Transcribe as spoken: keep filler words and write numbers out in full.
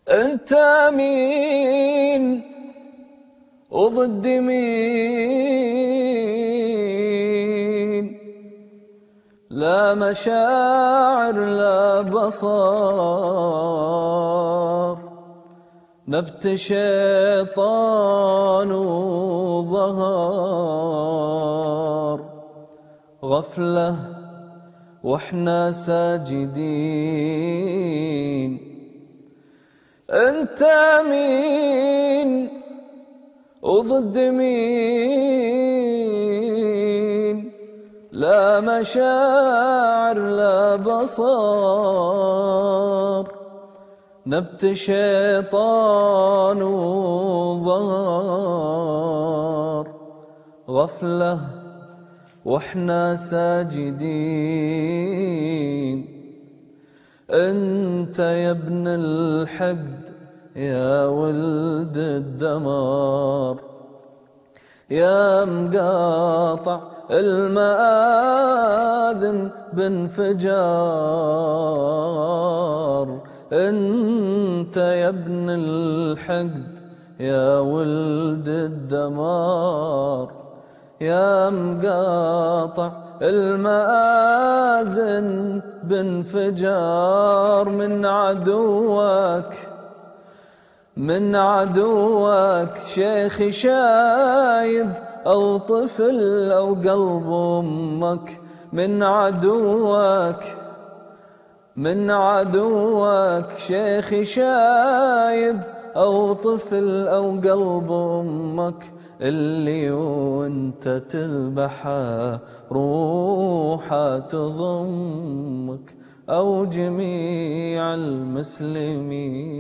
انت مين وضد مين؟ لا مشاعر لا بصر، نبت شيطان وظهر، غفلة واحنا ساجدين. انت مين وضد مين؟ لا مشاعر لا بصر، نبت شيطان وظهر، غفلة واحنا ساجدين. انت يا ابن الحقد يا ولد الدمار، يا مقاطع المآذن بانفجار. انت يا ابن الحقد يا ولد الدمار، يا مقاطع المآذن بانفجار. من عدوك من عدوك شيخ شايب أو طفل أو قلب أمك. من عدوك من عدوك شيخ شايب أو طفل أو قلب أمك، اللي وانت تذبحه روحه تضمك، أو جميع المسلمين.